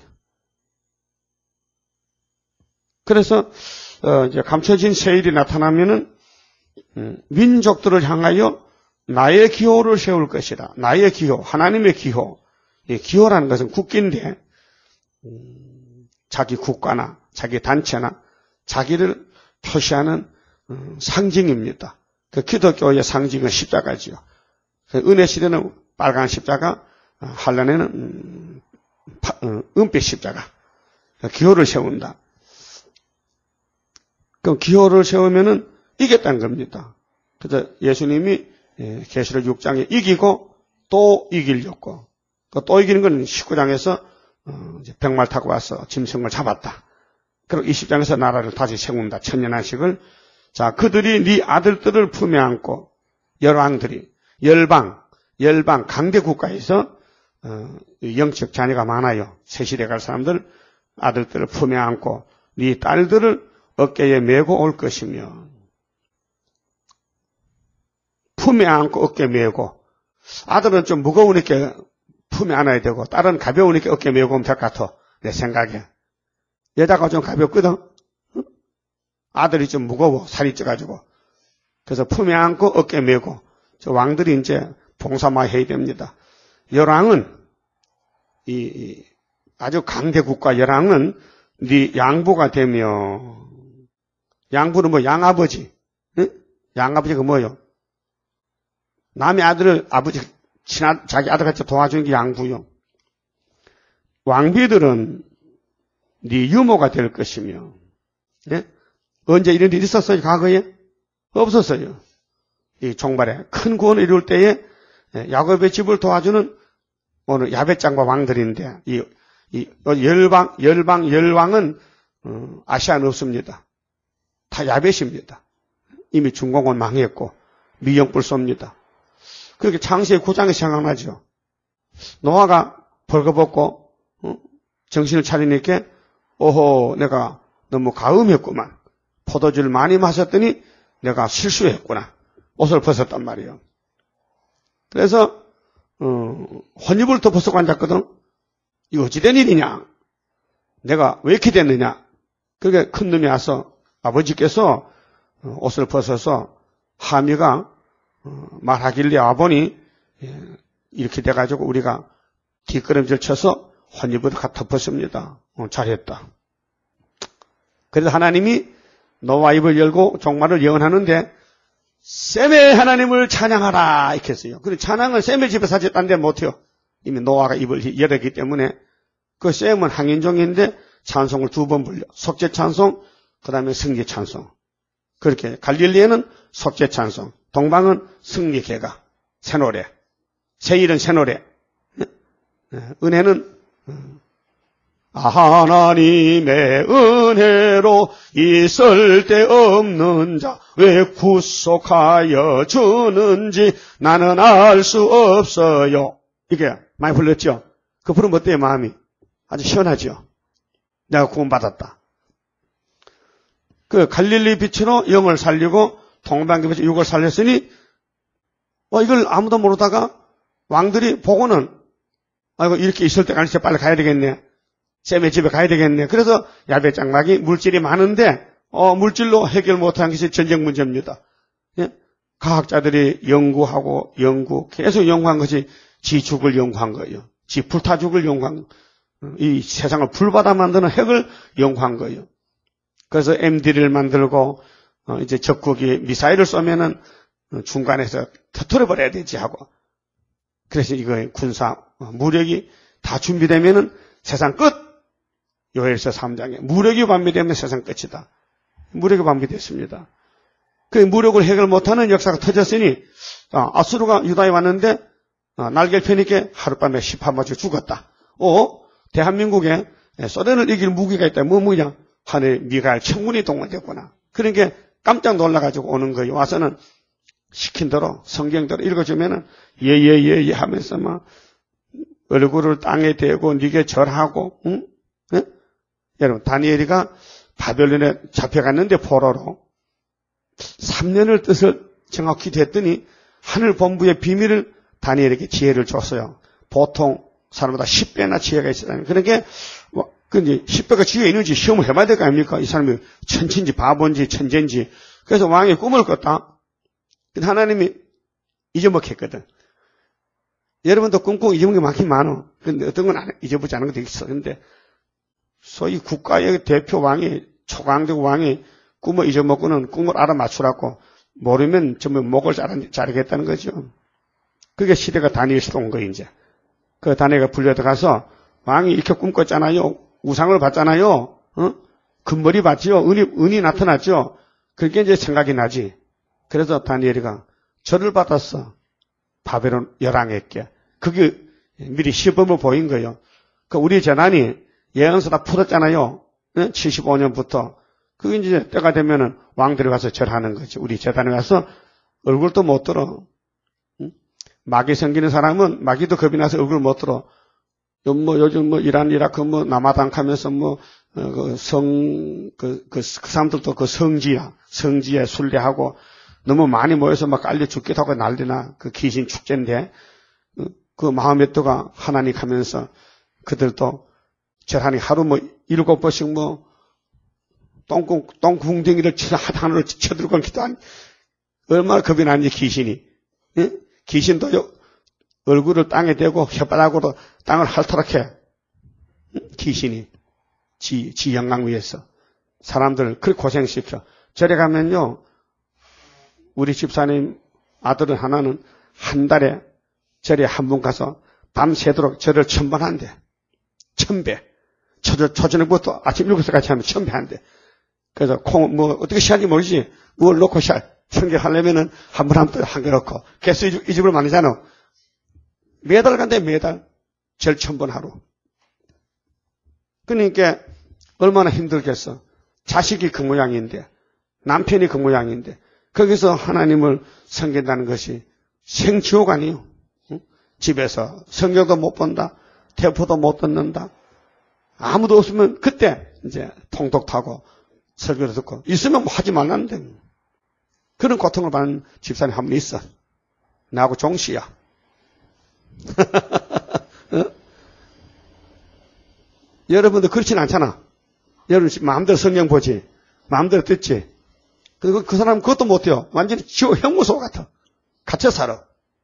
그래서 어 이제 감춰진 세일이 나타나면은 음, 민족들을 향하여 나의 기호를 세울 것이다. 나의 기호, 하나님의 기호. 이 기호라는 것은 국기인데 음, 자기 국가나 자기 단체나 자기를 표시하는 음, 상징입니다. 그 기독교의 상징은 십자가지요. 은혜 시대는 빨간 십자가, 한란에는 음, 음, 은빛 십자가. 기호를 세운다. 그럼 기호를 세우면은 이겼다는 겁니다. 그래서 예수님이 계시록 육 장에 이기고 또 이기려고. 또 이기는 건 십구 장에서 백말 타고 와서 짐승을 잡았다. 그리고 이십 장에서 나라를 다시 세운다. 천년한식을. 자, 그들이 네 아들들을 품에 안고 열왕들이 열방, 열방 강대 국가에서 어, 영적 자녀가 많아요. 세실에 갈 사람들 아들들을 품에 안고 네 딸들을 어깨에 메고 올 것이며 품에 안고 어깨에 메고 아들은 좀 무거우니까 품에 안아야 되고 딸은 가벼우니까 어깨에 메고 오면 될 것 같아. 내 생각에. 여자가 좀 가볍거든. 아들이 좀 무거워. 살이 쪄가지고. 그래서 품에 안고 어깨에 메고 저 왕들이 이제 봉사마 해야 됩니다. 열왕은 이, 이 아주 강대 국가 열왕은 네 양부가 되며 양부는 뭐 양아버지. 응? 양아버지가 뭐요? 남의 아들을 아버지 친아 자기 아들같이 도와주는 게 양부요. 왕비들은 네 유모가 될 것이며. 예? 언제 이런 일이 있었어요? 과거에? 없었어요. 이 종발에 큰 구원을 이룰 때에 야곱의 집을 도와주는 오늘 야벳장과 왕들인데 이, 이 열방 열방 열왕은 어, 아시아는 없습니다. 다 야벳입니다. 이미 중공은 망했고 미영불소입니다. 그렇게 창세기 구 장이 생각나죠. 노아가 벌거벗고 어? 정신을 차리니까 오호 내가 너무 가음했구만. 포도주를 많이 마셨더니 내가 실수했구나. 옷을 벗었단 말이에요. 그래서 어, 혼입을 더 벗고 앉았거든. 이거 어찌된 일이냐? 내가 왜 이렇게 됐느냐? 그게 큰 놈이 와서 아버지께서 옷을 벗어서 하미가 말하길래 와보니 이렇게 돼가지고 우리가 뒷걸음질 쳐서 혼입을 갖다 벗습니다. 어, 잘했다. 그래서 하나님이 노아 입을 열고 종말을 예언하는데 셈의 하나님을 찬양하라 이렇게 했어요. 그리고 찬양은 셈의 집에서 하지 딴 데 못해요. 이미 노아가 입을 열었기 때문에. 그 셈은 항인종인데 찬송을 두 번 불려. 속죄 찬송, 그 다음에 승리 찬송. 그렇게 갈릴리에는 속죄 찬송, 동방은 승리 개가, 새노래, 세일은 새노래, 은혜는 하나님의 은혜로 있을 데 없는 자 왜 구속하여 주는지 나는 알 수 없어요. 이게 많이 불렀죠. 그 부르면 어때요? 마음이 아주 시원하죠. 내가 구원받았다. 그 갈릴리 빛으로 영을 살리고 동방의 빛으로 육을 살렸으니 어 이걸 아무도 모르다가 왕들이 보고는 아이고 이렇게 있을 때가 아니지 빨리 가야 되겠네. 셈의 집에 가야 되겠네. 그래서 야벳 장막이 물질이 많은데 어, 물질로 해결 못한 것이 전쟁 문제입니다. 예? 과학자들이 연구하고 연구 계속 연구한 것이 지 죽을 연구한 거예요. 지 불타 죽을 연구한 이 세상을 불바다 만드는 핵을 연구한 거예요. 그래서 엠디를 만들고 어, 이제 적국이 미사일을 쏘면은 중간에서 터뜨려 버려야 되지 하고 그래서 이거 군사 무력이 다 준비되면은 세상 끝. 요엘서 삼 장에 무력이 완비되면 세상 끝이다. 무력이 완비됐습니다. 그 무력을 해결 못하는 역사가 터졌으니 아수르가 유다에 왔는데 날개를 펴니까 하룻밤에 십한 번씩 죽었다. 어? 대한민국에 소련을 이길 무기가 있다. 뭐 무기냐? 하늘 미가엘 천군이 동원됐구나. 그러니까 깜짝 놀라가지고 오는 거예요. 와서는 시킨 대로 성경대로 읽어주면은 예예예 예 하면서 막 얼굴을 땅에 대고 네게 절하고 응? 네? 여러분 다니엘이가 바벨론에 잡혀갔는데 포로로 삼 년을 뜻을 정확히 됐더니 하늘 본부의 비밀을 다니엘에게 지혜를 줬어요. 보통 사람보다 십 배나 지혜가 있었다는. 그러니까 뭐 근데 십 배가 지혜 있는지 시험을 해봐야 될 거 아닙니까? 이 사람이 천치인지 바본지 천재인지. 그래서 왕이 꿈을 꿨다. 근데 하나님이 잊어먹혔거든. 여러분도 꿈꾸고 잊어먹은 게 많긴 많어. 근데 어떤 건 잊어보지 않은 것도 있어. 근데 소위 국가의 대표 왕이 초강대국 왕이 꿈을 잊어먹고는 꿈을 알아맞추라고 모르면 전부 목을 자르겠다는 거죠. 그게 시대가 다니엘 시대 온 거예요, 이제. 그 다니엘가 불려 들어가서 왕이 이렇게 꿈꿨잖아요. 우상을 봤잖아요. 어? 금머리 봤죠. 은이, 은이 나타났죠. 그렇게 이제 생각이 나지. 그래서 다니엘이가 절을 받았어. 바벨론 열왕에게. 그게 미리 시범을 보인 거예요. 그 우리 재단이 예언서 다 풀었잖아요. 칠십오 년부터. 그게 이제 때가 되면은 왕들이 와서 절하는 거죠. 우리 재단에 와서 얼굴도 못 들어. 마귀 생기는 사람은 마귀도 겁이 나서 얼굴 못 들어. 뭐 요즘 뭐 이란 이라크 뭐 남아당 하면서 뭐 그 성 그 그 그 사람들도 그 성지야 성지에 순례하고 너무 많이 모여서 막 깔려 죽기도 하고 난리나. 그 귀신 축제인데 그 마호메트가 하나님 하면서 그들도 절하니 하루 뭐 일곱 번씩 뭐 똥궁 똥궁댕이를 하나로 쳐들고 기도하니 얼마나 겁이 나는지 귀신이. 예? 귀신도 요, 얼굴을 땅에 대고 혓바닥으로 땅을 핥도록해. 귀신이 지, 지 영광 위에서 사람들을 그렇게 고생시켜. 절에 가면요, 우리 집사님 아들은 하나는 한 달에 절에 한 번 가서 밤새도록 절을 천번 한대. 천배. 초저, 초저녁부터 아침 일곱 시까지 하면 천배 한대. 그래서 콩, 뭐, 어떻게 시간이 모르지. 뭘 놓고 시 성경하려면은 한 번 하면 또 한 개 넣고. 개수 이, 이 집을 만들잖아. 매달 간대, 매달. 절 천번 하루. 그러니까 얼마나 힘들겠어. 자식이 그 모양인데, 남편이 그 모양인데, 거기서 하나님을 섬긴다는 것이 생지옥 아니에요. 응? 집에서 성경도 못 본다, 대포도 못 듣는다. 아무도 없으면 그때 이제 통독 타고 설교를 듣고, 있으면 뭐 하지 말라는데. 그런 고통을 받는 집사님 한 분 있어. 나하고 종씨야. 어? 여러분도 그렇진 않잖아. 여러분 마음대로 성경 보지. 마음대로 듣지. 그리고 그 사람은 그것도 못해요. 완전히 지옥 형무소 같아. 갇혀 살아.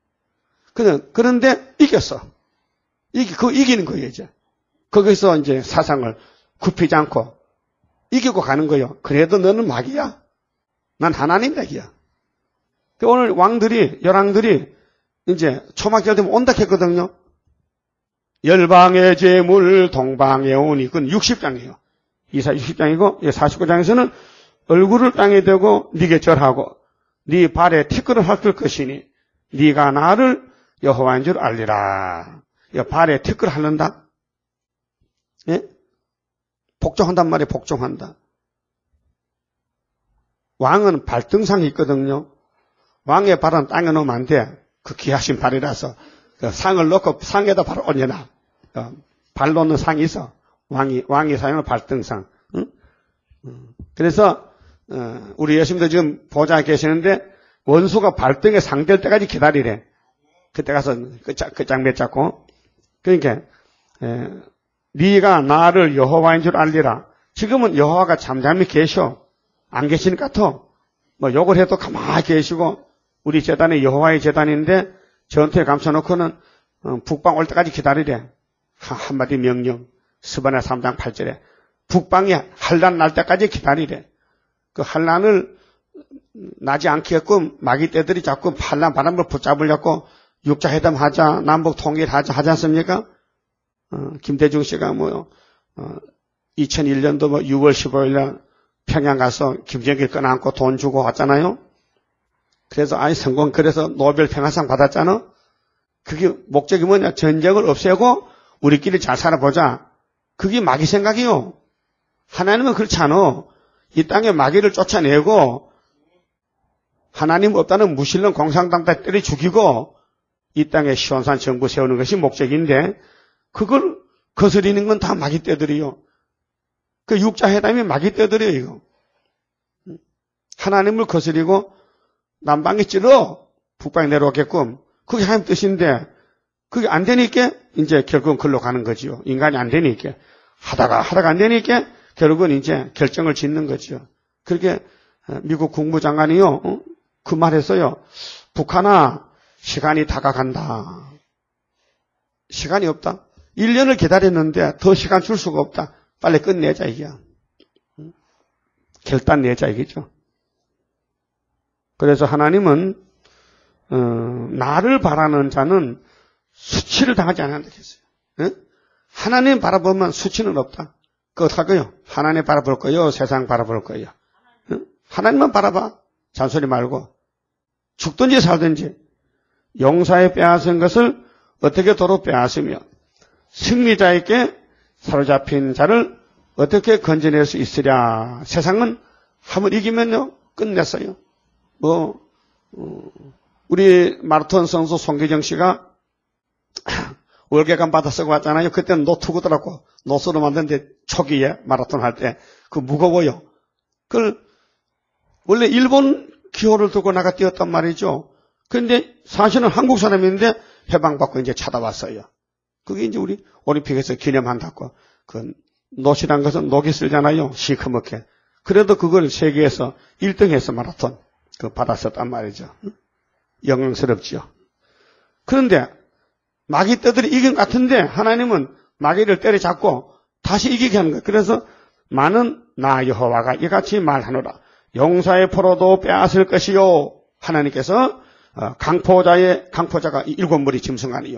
그런데 이겼어. 이기, 그거 이기는 거예요, 이제. 거기서 이제 사상을 굽히지 않고 이기고 가는 거예요. 그래도 너는 마귀야. 난 하나님 얘기야. 오늘 왕들이, 열왕들이 이제 초막절 되면 온다 했거든요. 열방의 재물 동방에 오니, 그건 육십 장이에요. 이사 육십 장이고, 사십구 장에서는 얼굴을 땅에 대고 네게 절하고 네 발에 티끌을 핥을 것이니 네가 나를 여호와인 줄 알리라. 발에 티끌을 핥는다. 예? 복종한단 말이에요. 복종한다. 왕은 발등상이 있거든요. 왕의 발은 땅에 놓으면 안 돼. 그 귀하신 발이라서 그 상을 넣고 상에다 바로 올려놔. 어, 발 놓는 상이 있어. 왕이 왕이 사용하는 발등상. 응? 응. 그래서 어, 우리 예수님도 지금 보좌에 계시는데 원수가 발등에 상될 때까지 기다리래. 그때 가서 끝장 몇 잡고. 그러니까 에, 네가 나를 여호와인 줄 알리라. 지금은 여호와가 잠잠히 계셔. 안 계시는 것 같아. 뭐 욕을 해도 가만히 계시고 우리 제단이 여호와의 제단인데 전투에 감춰놓고는 어, 북방 올 때까지 기다리래. 한, 한마디 명령. 스바냐 삼 장 팔 절에 북방이 환란 날 때까지 기다리래. 그 환란을 나지 않게끔 마귀 떼들이 자꾸 환란 바람을 붙잡으려고 육자회담 하자, 남북 통일하자 하지 않습니까? 어, 김대중 씨가 뭐 어, 이천일 년도 뭐 유월 십오일 날 평양 가서 김정일 끌어안고 돈 주고 왔잖아요. 그래서 아니 성공 그래서 노벨 평화상 받았잖아. 그게 목적이 뭐냐? 전쟁을 없애고 우리끼리 잘 살아보자. 그게 마귀 생각이요. 하나님은 그렇지 않아. 이 땅에 마귀를 쫓아내고 하나님 없다는 무신론 공산당 다 때려 죽이고 이 땅에 시원산 정부 세우는 것이 목적인데 그걸 거스리는 건 다 마귀 떼들이요. 그 육자회담이 마귀 떼들이요, 이거. 하나님을 거스리고 남방에 찔러 북방에 내려오게끔 그게 하나님 뜻인데 그게 안 되니까 이제 결국은 글로 가는 거지요. 인간이 안 되니까. 하다가 하다가 안 되니까 결국은 이제 결정을 짓는 거죠. 그렇게 미국 국무장관이요. 어? 그 말했어요. 북한아 시간이 다가간다. 시간이 없다. 일 년을 기다렸는데 더 시간 줄 수가 없다. 빨리 끝내자 이게야. 결단 내자 이게죠. 그래서 하나님은 어, 나를 바라는 자는 수치를 당하지 않는다 했어요. 네? 하나님 바라보면 수치는 없다. 그거 어떡할까요? 하나님 바라볼 거요? 세상 바라볼 거요? 네? 하나님만 바라봐. 잔소리 말고. 죽든지 살든지 용사에 빼앗은 것을 어떻게 도로 빼앗으며 승리자에게 사로잡힌 자를 어떻게 건져낼 수 있으랴. 세상은 한번 이기면요 끝냈어요. 뭐 우리 마라톤 선수 송기정 씨가 월계관 받아 쓰고 왔잖아요. 그때는 노트구더라고. 노트로 만드는데 초기에 마라톤 할 때 그 무거워요. 그걸 원래 일본 기호를 두고 나가 뛰었단 말이죠. 그런데 사실은 한국 사람인데 해방받고 이제 찾아왔어요. 그게 이제 우리 올림픽에서 기념한다고. 그 노시란 것은 녹이 쓸잖아요. 시커멓게. 그래도 그걸 세계에서 일 등 해서 마라톤 그 받았었단 말이죠. 영광스럽죠. 그런데 마귀 떼들이 이긴 것 같은데 하나님은 마귀를 때려잡고 다시 이기게 하는 거예요. 그래서 많은 나 여호와가 이같이 말하노라. 용사의 포로도 빼앗을 것이요. 하나님께서 강포자의 강포자가 일곱 머리 짐승아니요.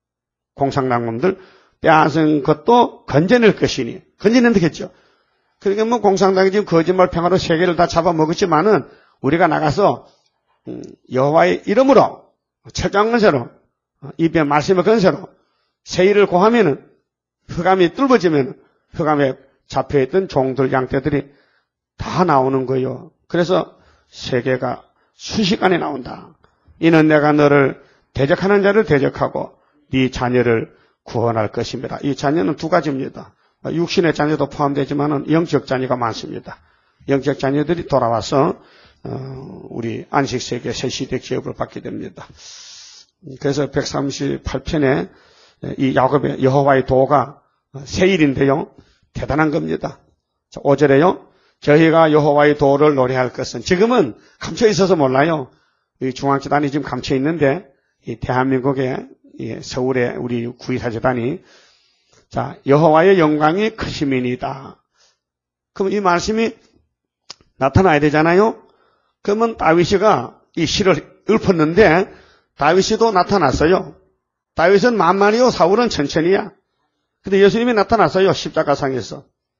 공산당놈들 빼앗은 것도 건져낼 것이니 건져낸다겠죠. 그러니까 뭐 공산당이 지금 거짓말 평화로 세계를 다 잡아먹었지만은 우리가 나가서 여호와의 이름으로 철저한 건세로 입에 말씀의 건세로 세일을 고하면은 흑암이 뚫어지면 흑암에 잡혀있던 종들 양떼들이 다 나오는 거예요. 그래서 세계가 순식간에 나온다. 이는 내가 너를 대적하는 자를 대적하고 네 자녀를 구원할 것입니다. 이 자녀는 두 가지입니다. 육신의 자녀도 포함되지만 영적 자녀가 많습니다. 영적 자녀들이 돌아와서 우리 안식세계 새시대 기업을 받게 됩니다. 그래서 백삼십팔 편에 이 야곱의 여호와의 도가 세일인데요. 대단한 겁니다. 오 절에요. 저희가 여호와의 도를 노래할 것은 지금은 감춰 있어서 몰라요. 이 중앙재단이 지금 감춰 있는데 이 대한민국의 이 서울의 우리 구이사재단이 자 여호와의 영광이 크심이니이다. 그럼 이 말씀이 나타나야 되잖아요. 그러면 다윗이가 이 시를 읊었는데 다윗이도 나타났어요. 다윗은 만만이요 사울은 천천히야. 근데 예수님이 나타났어요. 십자가상에서.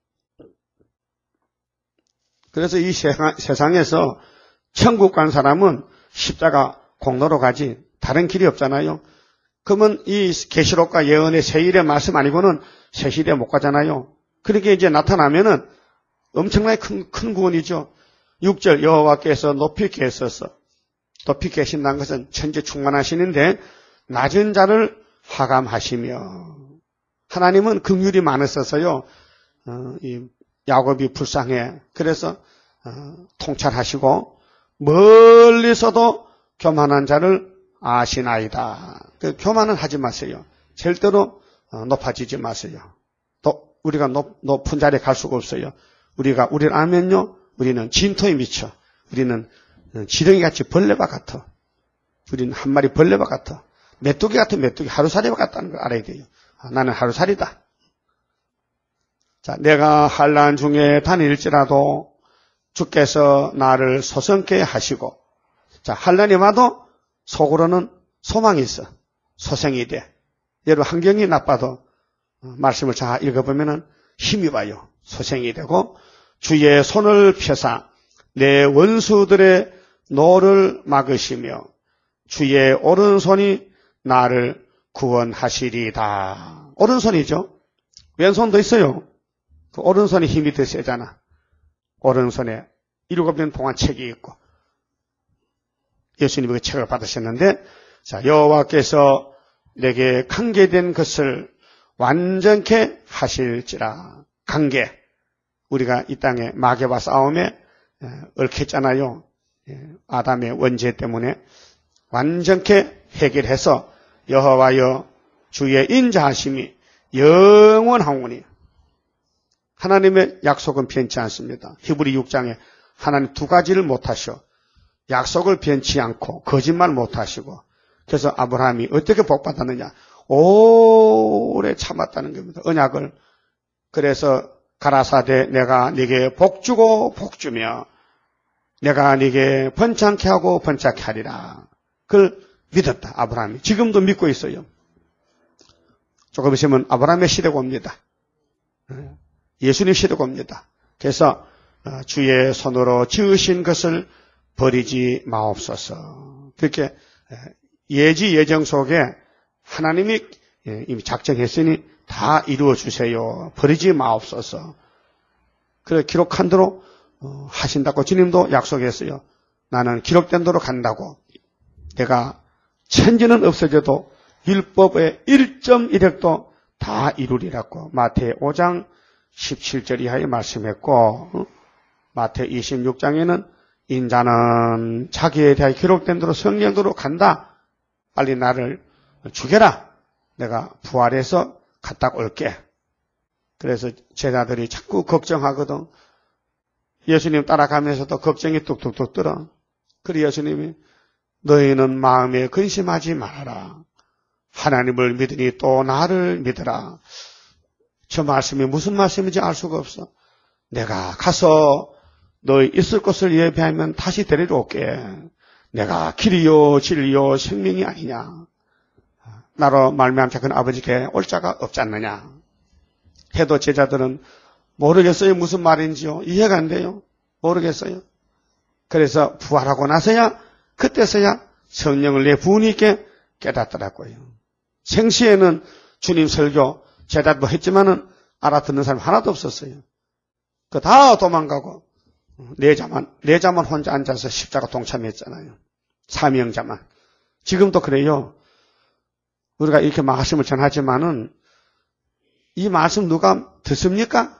그래서 이 세상에서 천국 간 사람은 십자가 공로로 가지 다른 길이 없잖아요. 그러면 이 계시록과 예언의 세일의 말씀 아니고는 새시대에 못 가잖아요. 그렇게 이제 나타나면은 엄청나게 큰, 큰 구원이죠. 육 절 여호와께서 높이 계셔서 높이 계신다는 것은 천지 충만하시는데 낮은 자를 하감하시며 하나님은 긍휼이 많으셔서요. 어, 이 야곱이 불쌍해. 그래서 어, 통찰하시고 멀리서도 교만한 자를 아시나이다. 그 교만은 하지 마세요. 절대로 어, 높아지지 마세요. 또 우리가 높, 높은 자리에 갈 수가 없어요. 우리가 우리를 알면요. 우리는 진토에 미쳐. 우리는 지렁이같이 벌레와 같아. 우리는 한 마리 벌레와 같아. 메뚜기 같은 메뚜기 하루살이와 같다는 걸 알아야 돼요. 아, 나는 하루살이다. 자, 내가 환난 중에 다닐지라도 주께서 나를 소성케 하시고 자, 환난이 와도 속으로는 소망이 있어. 소생이 돼. 여러분 환경이 나빠도 말씀을 잘 읽어보면 힘이 와요. 소생이 되고 주의 손을 펴사 내 원수들의 노를 막으시며 주의 오른손이 나를 구원하시리다. 오른손이죠. 왼손도 있어요. 그 오른손이 힘이 더 세잖아. 오른손에 일곱 년 동안 책이 있고 예수님이 그 책을 받으셨는데 자 여호와께서 내게 관계된 것을 완전케 하실지라. 관계. 우리가 이 땅에 마귀와 싸움에 얽혔잖아요. 아담의 원죄 때문에 완전케 해결해서 여호와여 주의 인자하심이 영원하오니 하나님의 약속은 변치 않습니다. 히브리 육 장에 하나님 두 가지를 못하셔. 약속을 변치 않고 거짓말 못하시고 그래서 아브라함이 어떻게 복받았느냐. 오래 참았다는 겁니다. 언약을. 그래서 가라사대 내가 네게 복주고 복주며 내가 네게 번창케 하고 번창케 하리라. 그걸 믿었다. 아브라함이. 지금도 믿고 있어요. 조금 있으면 아브라함의 시대가 옵니다. 예수님 시대가 옵니다. 그래서 주의 손으로 지으신 것을 버리지 마옵소서. 그렇게 예지 예정 속에 하나님이 이미 작정했으니 다 이루어 주세요. 버리지 마옵소서. 그래 기록한 대로 하신다고 주님도 약속했어요. 나는 기록된 대로 간다고. 내가 천지는 없어져도 율법의 일 점 일 획도 다 이루리라고 마태 오 장 십칠 절 이하에 말씀했고, 마태 이십육 장에는 인자는 자기에 대하여 기록된 대로 성령대로 간다. 빨리 나를 죽여라. 내가 부활해서 갔다 올게. 그래서 제자들이 자꾸 걱정하거든. 예수님 따라가면서도 걱정이 뚝뚝뚝 들어. 그래 예수님이 너희는 마음에 근심하지 말아라. 하나님을 믿으니 또 나를 믿으라. 저 말씀이 무슨 말씀인지 알 수가 없어. 내가 가서 너희 있을 곳을 예배하면 다시 데리러 올게. 내가 길이요 진리요 생명이 아니냐. 나로 말미암자 그 아버지께 올 자가 없지 않느냐. 해도 제자들은 모르겠어요. 무슨 말인지요. 이해가 안 돼요. 모르겠어요. 그래서 부활하고 나서야 그때서야 성령을 내 부은이 있게 깨닫더라고요. 생시에는 주님 설교 제자도 했지만은 알아듣는 사람 하나도 없었어요. 그 다 도망가고 내자만 내자만 혼자 앉아서 십자가 동참했잖아요. 사명자만. 지금도 그래요. 우리가 이렇게 말씀을 전하지만은 이 말씀 누가 듣습니까?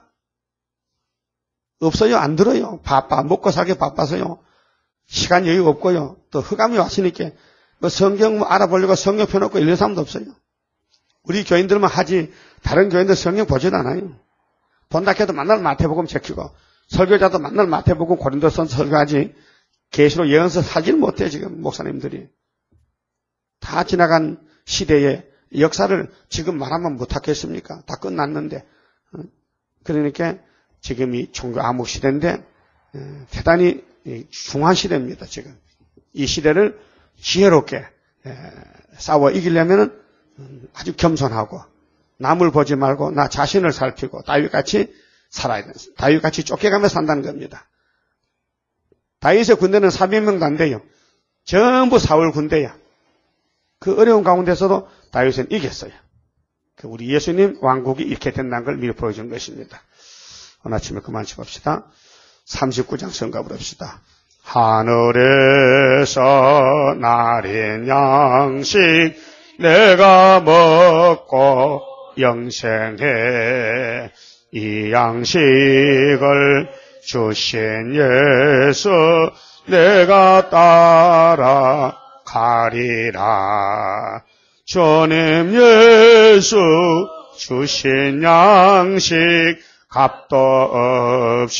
없어요. 안 들어요. 바빠. 먹고 살기 바빠서요. 시간 여유 없고요. 또 흑암이 왔으니까 뭐 성경 알아보려고 성경 펴놓고 읽는 사람도 없어요. 우리 교인들만 하지 다른 교인들 성경 보지도 않아요. 본다 해도 만날 마태복음 제키고 설교자도 만날 마태복음 고린도서 설교하지 계시록 예언서 사지를 못해 지금 목사님들이. 다 지나간 시대의 역사를 지금 말하면 못하겠습니까? 다 끝났는데. 그러니까 지금이 종교 암흑 시대인데 대단히 중한 시대입니다. 지금 이 시대를 지혜롭게 싸워 이기려면은 아주 겸손하고 남을 보지 말고 나 자신을 살피고 다윗같이 살아야 된다. 다윗같이 쫓겨가며 산다는 겁니다. 다윗의 군대는 사백 명도 안 돼요. 전부 사울 군대야. 그 어려운 가운데서도 다윗은 이겼어요. 우리 예수님 왕국이 이렇게 된다는 걸 미리 보여준 것입니다. 오늘 아침에 그만 짚읍시다. 삼십구 장 성가 부릅시다. 하늘에서 날인 양식 내가 먹고 영생해 이 양식을 주신 예수 내가 따라가리라. 주님 예수 주신 양식 값도 없이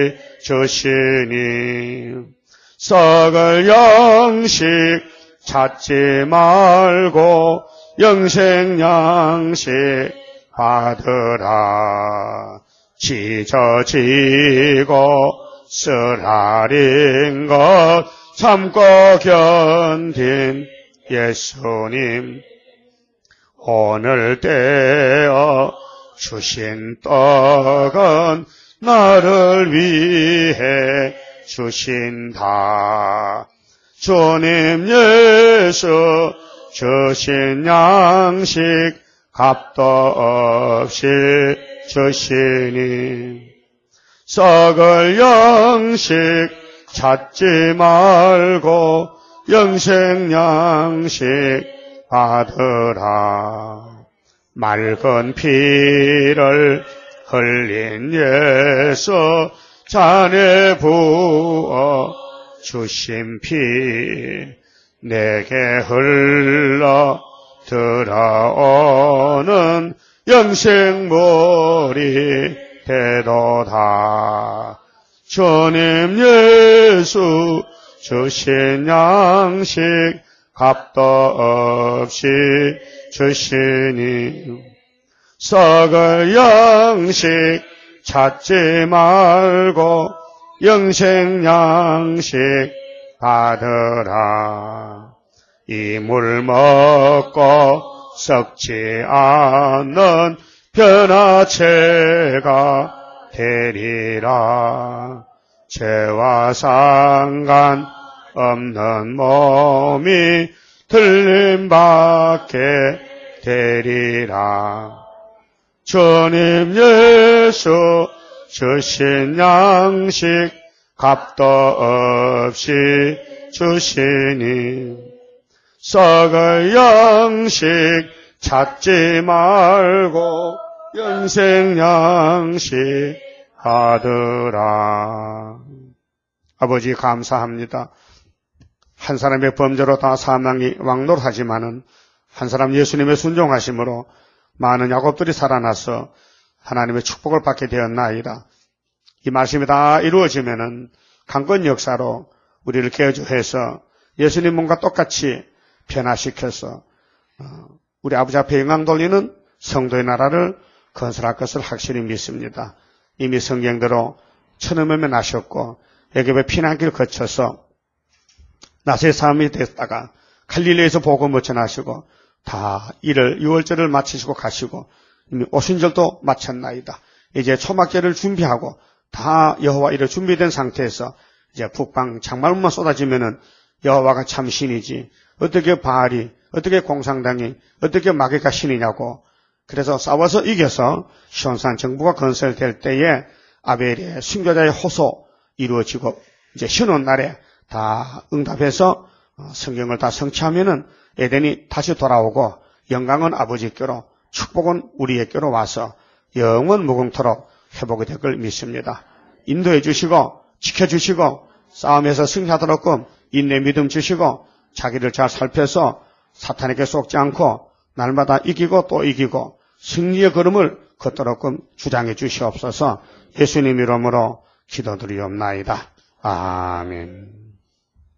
주시니 썩을 양식 찾지 말고 영생 양식 받으라. 찢어지고 쓰라린 것 참고 견딘 예수님 오늘 떼어 주신 떡은 나를 위해 주신다. 주님 예수 주신 양식 값도 없이 주시니 썩을 양식 찾지 말고 영생 양식 받으라. 맑은 피를 흘린 예수 잔에 부어 주신 피 내게 흘러 들어오는 영생물이 되도다. 주님 예수 주신 양식 값도 없이 주시니 썩을 양식 찾지 말고 영생 양식 받으라. 이 물 먹고 썩지 않는 변화체가 되리라. 죄와 상관 없는 몸이 들림받게 되리라. 주님 예수 주신 양식 값도 없이 주시니 썩을 양식 찾지 말고 영생 양식 하더라. 아버지 감사합니다. 한 사람의 범죄로 다 사망이 왕노릇하지만은 한 사람 예수님의 순종하심으로 많은 야곱들이 살아나서 하나님의 축복을 받게 되었나이다. 이 말씀이 다 이루어지면은 강권 역사로 우리를 개조해서 예수님 몸과 똑같이 변화시켜서 우리 아버지 앞에 영광 돌리는 성도의 나라를 건설할 것을 확실히 믿습니다. 이미 성경대로 천음에만 나셨고 애굽의 피난길 거쳐서 나사렛 사람이 됐다가 갈릴리에서 복음을 전하시고 다 일을 유월절을 마치시고 가시고 이미 오순절도 마쳤나이다. 이제 초막절을 준비하고 다 여호와 일을 준비된 상태에서 이제 북방 장말문만 쏟아지면은 여호와가 참 신이지 어떻게 바알이 어떻게 공산당이 어떻게 마귀가 신이냐고. 그래서 싸워서 이겨서 시온산 정부가 건설될 때에 아벨의 순교자의 호소 이루어지고 이제 신혼 날에 다 응답해서 성경을 다 성취하면은 에덴이 다시 돌아오고 영광은 아버지께로 축복은 우리에게로 와서 영원 무궁토록 회복이 될 걸 믿습니다. 인도해 주시고 지켜주시고 싸움에서 승리하도록끔 인내 믿음 주시고 자기를 잘 살펴서 사탄에게 속지 않고 날마다 이기고 또 이기고 승리의 걸음을 걷도록끔 주장해 주시옵소서. 예수님 이름으로 기도드리옵나이다. 아멘.